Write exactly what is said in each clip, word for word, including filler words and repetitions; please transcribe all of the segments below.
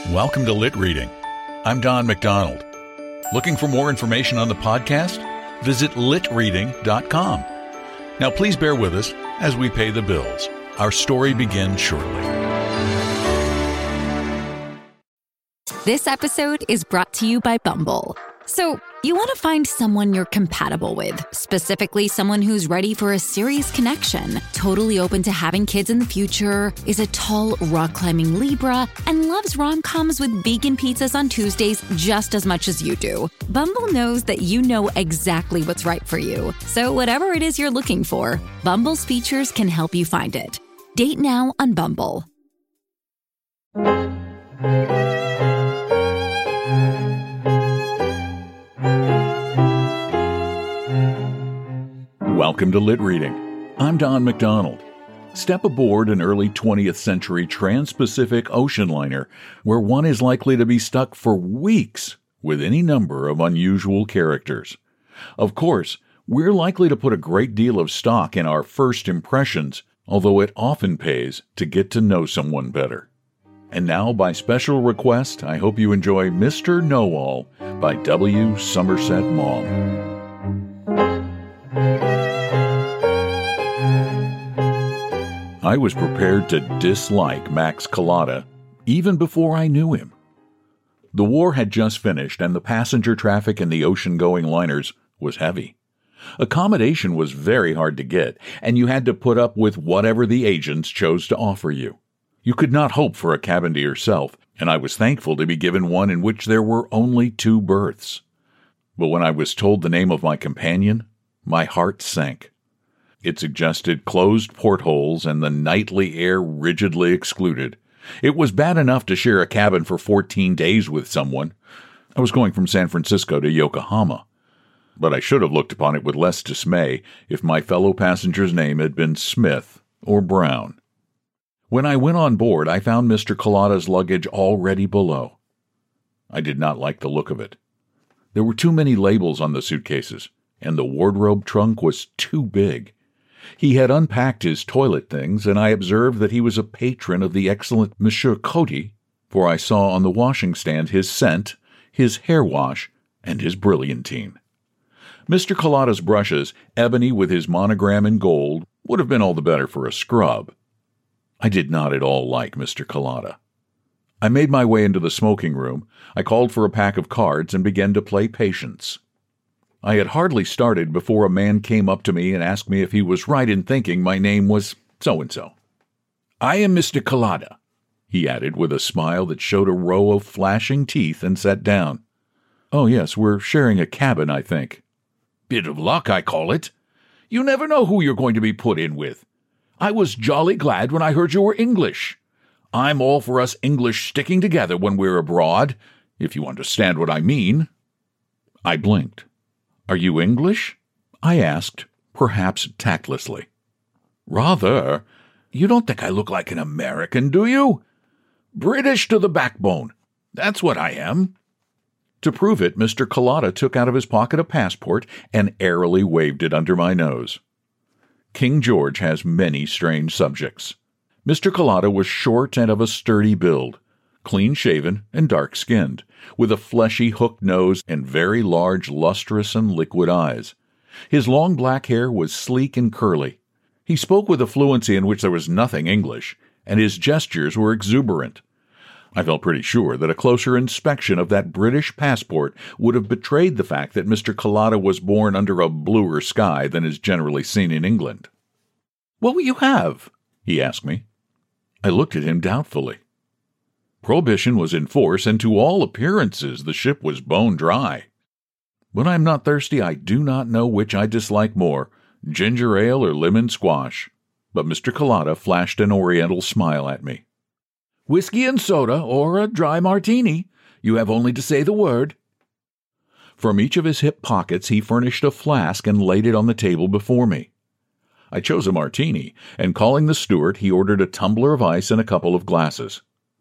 Welcome to Lit Reading. I'm Don McDonald. Looking for more information on the podcast? Visit lit reading dot com. Now please bear with us as we pay the bills. Our story begins shortly. This episode is brought to you by Bumble. So, you want to find someone you're compatible with, specifically someone who's ready for a serious connection, totally open to having kids in the future, is a tall, rock-climbing Libra, and loves rom-coms with vegan pizzas on Tuesdays just as much as you do. Bumble knows that you know exactly what's right for you. So whatever it is you're looking for, Bumble's features can help you find it. Date now on Bumble. Welcome to Lit Reading. I'm Don McDonald. Step aboard an early twentieth century trans-Pacific ocean liner where one is likely to be stuck for weeks with any number of unusual characters. Of course, we're likely to put a great deal of stock in our first impressions, although it often pays to get to know someone better. And now, by special request, I hope you enjoy Mister Know-All by W. Somerset Maugham. I was prepared to dislike Max Kalatta even before I knew him. The war had just finished and the passenger traffic in the ocean-going liners was heavy. Accommodation was very hard to get, and you had to put up with whatever the agents chose to offer you. You could not hope for a cabin to yourself, and I was thankful to be given one in which there were only two berths. But when I was told the name of my companion, my heart sank. It suggested closed portholes and the nightly air rigidly excluded. It was bad enough to share a cabin for fourteen days with someone. I was going from San Francisco to Yokohama. But I should have looked upon it with less dismay if my fellow passenger's name had been Smith or Brown. When I went on board, I found Mister Kalatta's luggage already below. I did not like the look of it. There were too many labels on the suitcases, and the wardrobe trunk was too big. He had unpacked his toilet things, and I observed that he was a patron of the excellent Monsieur Coty, for I saw on the washing stand his scent, his hair wash, and his brilliantine. Mister Kalatta's brushes, ebony with his monogram in gold, would have been all the better for a scrub. I did not at all like Mister Kalatta. I made my way into the smoking room, I called for a pack of cards, and began to play patience. I had hardly started before a man came up to me and asked me if he was right in thinking my name was so-and-so. "I am Mister Kalatta," he added with a smile that showed a row of flashing teeth, and sat down. "Oh, yes, we're sharing a cabin, I think." "Bit of luck, I call it. You never know who you're going to be put in with. I was jolly glad when I heard you were English. I'm all for us English sticking together when we're abroad, if you understand what I mean." I blinked. "Are you English?" I asked, perhaps tactlessly. "Rather. You don't think I look like an American, do you? British to the backbone. That's what I am." To prove it, Mister Kalatta took out of his pocket a passport and airily waved it under my nose. King George has many strange subjects. Mister Kalatta was short and of a sturdy build, clean-shaven and dark-skinned, with a fleshy hooked nose and very large, lustrous and liquid eyes. His long black hair was sleek and curly. He spoke with a fluency in which there was nothing English, and his gestures were exuberant. I felt pretty sure that a closer inspection of that British passport would have betrayed the fact that Mister Kalatta was born under a bluer sky than is generally seen in England. "What will you have?" he asked me. I looked at him doubtfully. Prohibition was in force, and to all appearances the ship was bone dry. When I am not thirsty, I do not know which I dislike more, ginger ale or lemon squash. But Mister Kalatta flashed an oriental smile at me. "Whiskey and soda, or a dry martini. You have only to say the word." From each of his hip pockets he furnished a flask and laid it on the table before me. I chose a martini, and calling the steward, he ordered a tumbler of ice and a couple of glasses.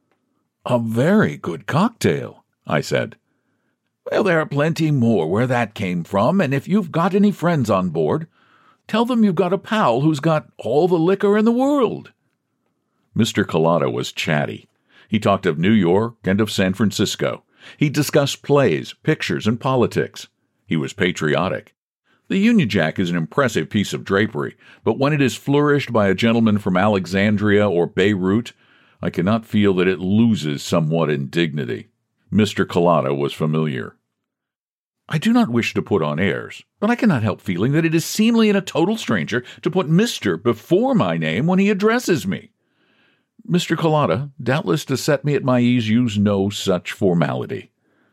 "A very good cocktail," I said. "Well, there are plenty more where that came from, and if you've got any friends on board, tell them you've got a pal who's got all the liquor in the world." Mister Kalatta was chatty. He talked of New York and of San Francisco. He discussed plays, pictures, and politics. He was patriotic. The Union Jack is an impressive piece of drapery, but when it is flourished by a gentleman from Alexandria or Beirut, I cannot feel that it loses somewhat in dignity. Mister Culotta was familiar. I do not wish to put on airs, but I cannot help feeling that it is seemly in a total stranger to put Mister before my name when he addresses me. Mister Culotta, doubtless to set me at my ease, used no such formality.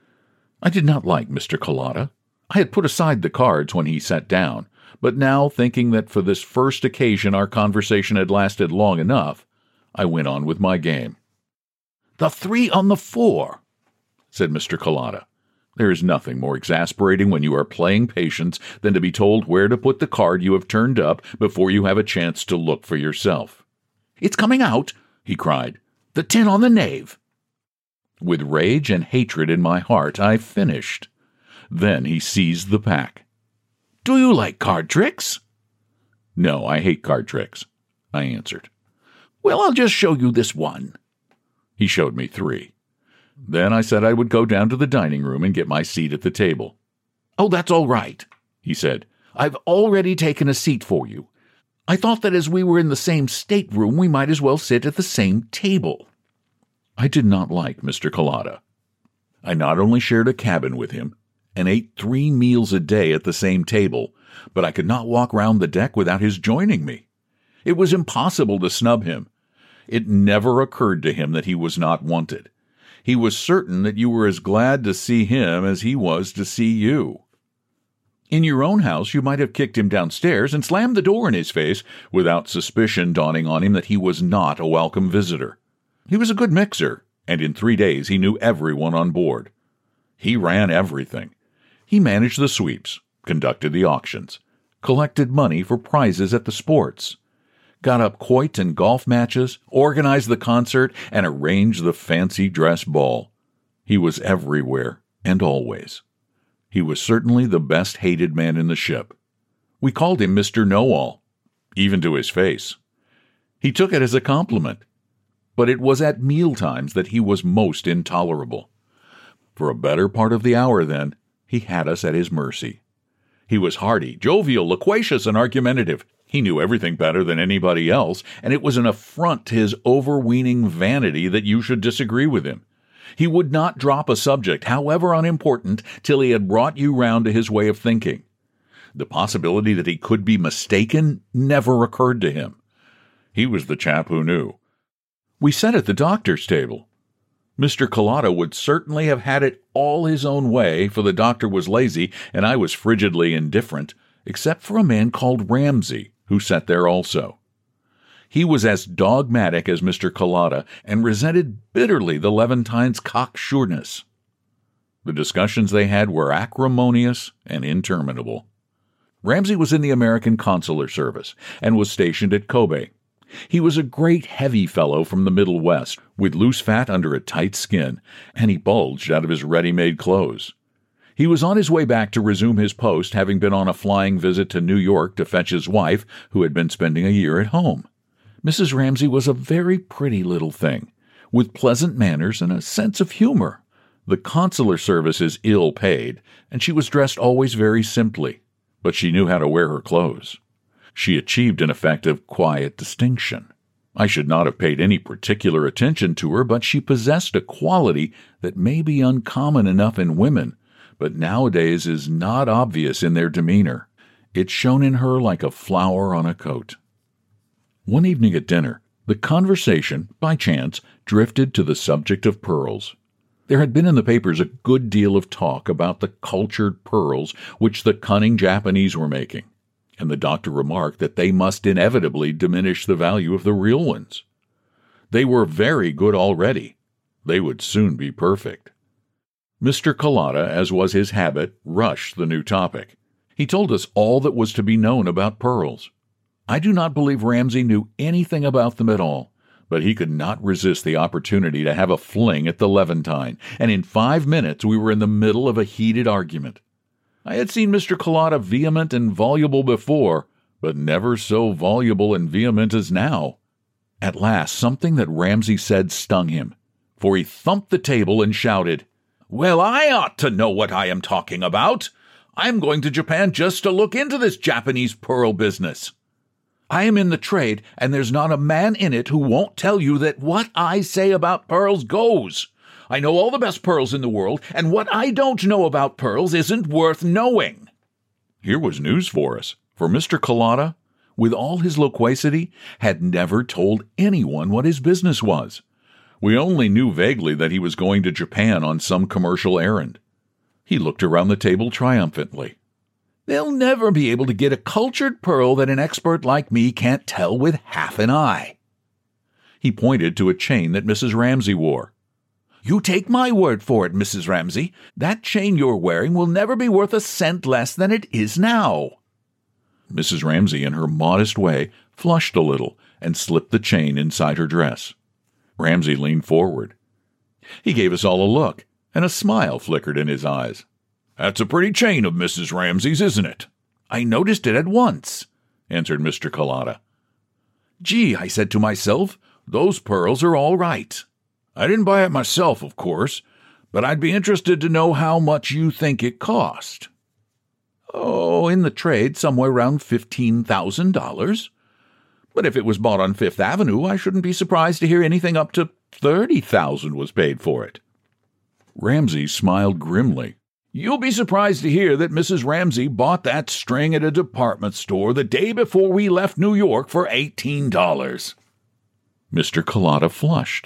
I did not like Mister Culotta. I had put aside the cards when he sat down, but now, thinking that for this first occasion our conversation had lasted long enough, I went on with my game. "The three on the four," said Mister Culotta. There is nothing more exasperating when you are playing patience than to be told where to put the card you have turned up before you have a chance to look for yourself. "It's coming out," he cried. "The ten on the knave." With rage and hatred in my heart, I finished. Then he seized the pack. "Do you like card tricks?" "No, I hate card tricks," I answered. "Well, I'll just show you this one." He showed me three. Then I said I would go down to the dining room and get my seat at the table. "Oh, that's all right," he said. "I've already taken a seat for you. I thought that as we were in the same stateroom, we might as well sit at the same table." I did not like Mister Culotta. I not only shared a cabin with him, and ate three meals a day at the same table, but I could not walk round the deck without his joining me. It was impossible to snub him. It never occurred to him that he was not wanted. He was certain that you were as glad to see him as he was to see you. In your own house, you might have kicked him downstairs and slammed the door in his face without suspicion dawning on him that he was not a welcome visitor. He was a good mixer, and in three days he knew everyone on board. He ran everything. He managed the sweeps, conducted the auctions, collected money for prizes at the sports, got up quoit and golf matches, organized the concert, and arranged the fancy dress ball. He was everywhere and always. He was certainly the best hated man in the ship. We called him Mister Know-All, even to his face. He took it as a compliment, but it was at mealtimes that he was most intolerable. For a better part of the hour, then, he had us at his mercy. He was hearty, jovial, loquacious, and argumentative. He knew everything better than anybody else, and it was an affront to his overweening vanity that you should disagree with him. He would not drop a subject, however unimportant, till he had brought you round to his way of thinking. The possibility that he could be mistaken never occurred to him. He was the chap who knew. We sat at the doctor's table. Mister Culotta would certainly have had it all his own way, for the doctor was lazy, and I was frigidly indifferent, except for a man called Ramsay, who sat there also. He was as dogmatic as Mister Culotta, and resented bitterly the Levantines' cocksureness. The discussions they had were acrimonious and interminable. Ramsay was in the American consular service, and was stationed at Kobe. He was a great heavy fellow from the Middle West, with loose fat under a tight skin, and he bulged out of his ready-made clothes. He was on his way back to resume his post, having been on a flying visit to New York to fetch his wife, who had been spending a year at home. Missus Ramsay was a very pretty little thing, with pleasant manners and a sense of humor. The consular service is ill paid, and she was dressed always very simply, but she knew how to wear her clothes. She achieved an effect of quiet distinction. I should not have paid any particular attention to her, but she possessed a quality that may be uncommon enough in women, but nowadays is not obvious in their demeanor. It shone in her like a flower on a coat. One evening at dinner, the conversation, by chance, drifted to the subject of pearls. There had been in the papers a good deal of talk about the cultured pearls which the cunning Japanese were making, and the doctor remarked that they must inevitably diminish the value of the real ones. They were very good already. They would soon be perfect. Mister Culotta, as was his habit, rushed the new topic. He told us all that was to be known about pearls. I do not believe Ramsay knew anything about them at all, but he could not resist the opportunity to have a fling at the Levantine, and in five minutes we were in the middle of a heated argument. I had seen Mister Culotta vehement and voluble before, but never so voluble and vehement as now. At last something that Ramsay said stung him. for he thumped the table and shouted, "Well, I ought to know what I am talking about. I'm going to Japan just to look into this Japanese pearl business. I am in the trade, and there's not a man in it who won't tell you that what I say about pearls goes. I know all the best pearls in the world, and what I don't know about pearls isn't worth knowing." Here was news for us, for Mister Cullotta, with all his loquacity, had never told anyone what his business was. We only knew vaguely that he was going to Japan on some commercial errand. He looked around the table triumphantly. "They'll never be able to get a cultured pearl that an expert like me can't tell with half an eye." He pointed to a chain that Missus Ramsay wore. "You take my word for it, Missus Ramsay. That chain you're wearing will never be worth a cent less than it is now." Missus Ramsay, in her modest way, flushed a little and slipped the chain inside her dress. Ramsay leaned forward. He gave us all a look, and a smile flickered in his eyes. "That's a pretty chain of Missus Ramsay's, isn't it?" "I noticed it at once," answered Mister Cullotta. "Gee," I said to myself, "those pearls are all right." "I didn't buy it myself, of course, but I'd be interested to know how much you think it cost." "Oh, in the trade, somewhere around fifteen thousand dollars. But if it was bought on Fifth Avenue, I shouldn't be surprised to hear anything up to thirty thousand dollars was paid for it." Ramsay smiled grimly. "You'll be surprised to hear that Missus Ramsay bought that string at a department store the day before we left New York for eighteen dollars. Mister Cullotta flushed.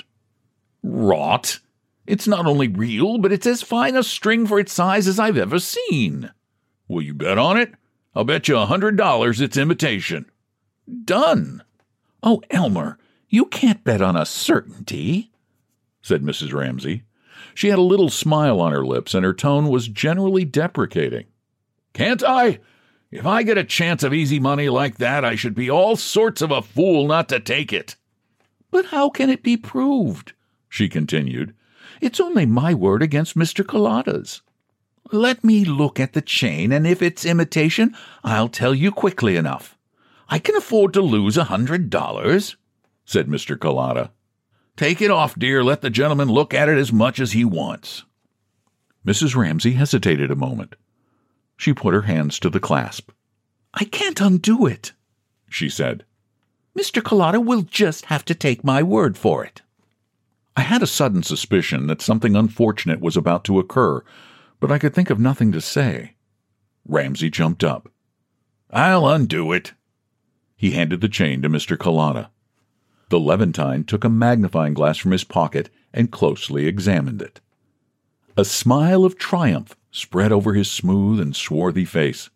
"Rot! It's not only real, but it's as fine a string for its size as I've ever seen." "Will you bet on it? I'll bet you a hundred dollars it's imitation." "Done." "Oh, Elmer, you can't bet on a certainty," said Missus Ramsay. She had a little smile on her lips, and her tone was generally deprecating. "Can't I? If I get a chance of easy money like that, I should be all sorts of a fool not to take it." "But how can it be proved?" she continued. "It's only my word against Mister Cullotta's. Let me look at the chain, and if it's imitation, I'll tell you quickly enough. I can afford to lose a hundred dollars," said Mister Cullotta. "Take it off, dear. Let the gentleman look at it as much as he wants." Missus Ramsay hesitated a moment. She put her hands to the clasp. "I can't undo it," she said. "Mister Cullotta will just have to take my word for it." I had a sudden suspicion that something unfortunate was about to occur, but I could think of nothing to say. Ramsay jumped up. "I'll undo it." He handed the chain to Mister Cullotta. The Levantine took a magnifying glass from his pocket and closely examined it. A smile of triumph spread over his smooth and swarthy face.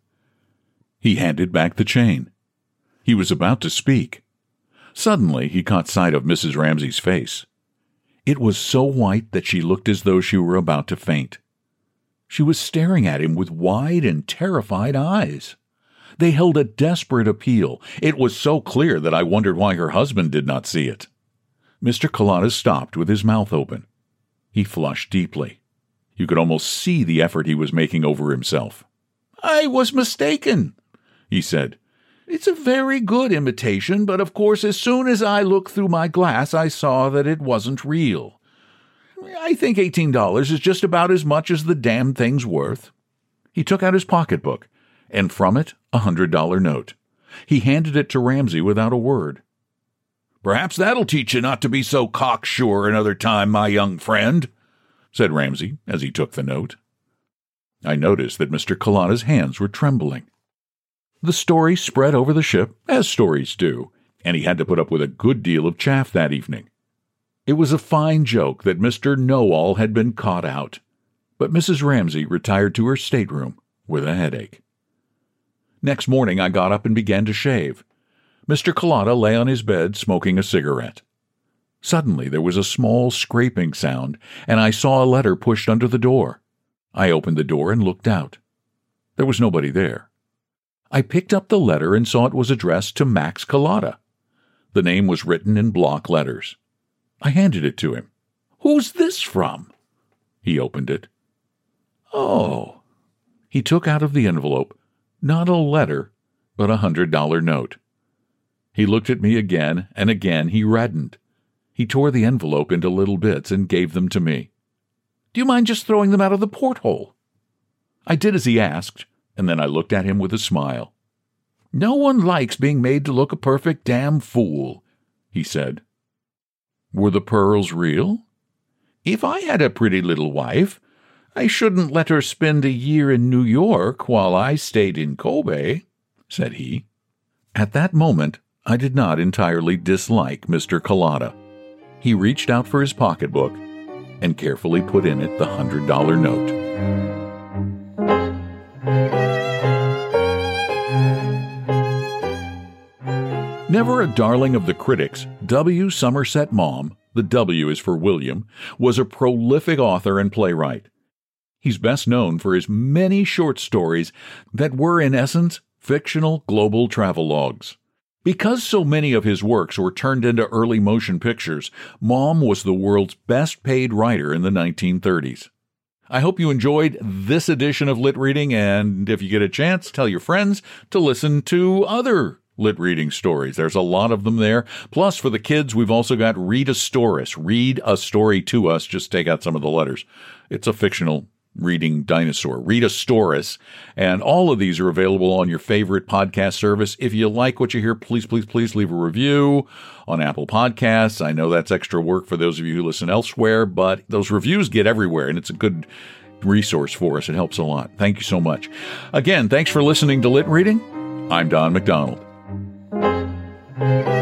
He handed back the chain. He was about to speak. Suddenly he caught sight of Missus Ramsay's face. It was so white that she looked as though she were about to faint. She was staring at him with wide and terrified eyes. They held a desperate appeal. It was so clear that I wondered why her husband did not see it. Mister Cullotta stopped with his mouth open. He flushed deeply. You could almost see the effort he was making over himself. "I was mistaken," he said. "It's a very good imitation, but of course as soon as I looked through my glass I saw that it wasn't real. I think eighteen dollars is just about as much as the damn thing's worth." He took out his pocketbook, and from it a hundred-dollar note. He handed it to Ramsay without a word. "Perhaps that'll teach you not to be so cocksure another time, my young friend," said Ramsay as he took the note. I noticed that Mister Cullotta's hands were trembling. The story spread over the ship, as stories do, and he had to put up with a good deal of chaff that evening. It was a fine joke that Mister Know-All had been caught out, but Missus Ramsay retired to her stateroom with a headache. Next morning I got up and began to shave. Mister Cullotta lay on his bed smoking a cigarette. Suddenly there was a small scraping sound, and I saw a letter pushed under the door. I opened the door and looked out. There was nobody there. I picked up the letter and saw it was addressed to Max Cullotta. The name was written in block letters. I handed it to him. "Who's this from?" He opened it. "Oh." He took out of the envelope not a letter, but a hundred-dollar note. He looked at me again, and again he reddened. He He tore the envelope into little bits and gave them to me. "Do you mind just throwing them out of the porthole?" I did as he asked, and then I looked at him with a smile. "No one likes being made to look a perfect damn fool," he said. "Were the pearls real?" "If I had a pretty little wife, I shouldn't let her spend a year in New York while I stayed in Kobe," said he. At that moment, I did not entirely dislike Mister Collada. He reached out for his pocketbook and carefully put in it the hundred dollar note. Never a darling of the critics, W. Somerset Maugham, the W is for William, was a prolific author and playwright. He's best known for his many short stories that were, in essence, fictional global travelogues. Because so many of his works were turned into early motion pictures, Maugham was the world's best-paid writer in the nineteen thirties. I hope you enjoyed this edition of Lit Reading, and if you get a chance, tell your friends to listen to other lit reading stories. There's a lot of them there. Plus, for the kids, we've also got Read a Storis. Read a story to us. Just take out some of the letters. It's a fictional reading dinosaur. Read a Storis. And all of these are available on your favorite podcast service. If you like what you hear, please, please, please leave a review on Apple Podcasts. I know that's extra work for those of you who listen elsewhere, but those reviews get everywhere, and it's a good resource for us. It helps a lot. Thank you so much. Again, thanks for listening to Lit Reading. I'm Don McDonald. Thank you.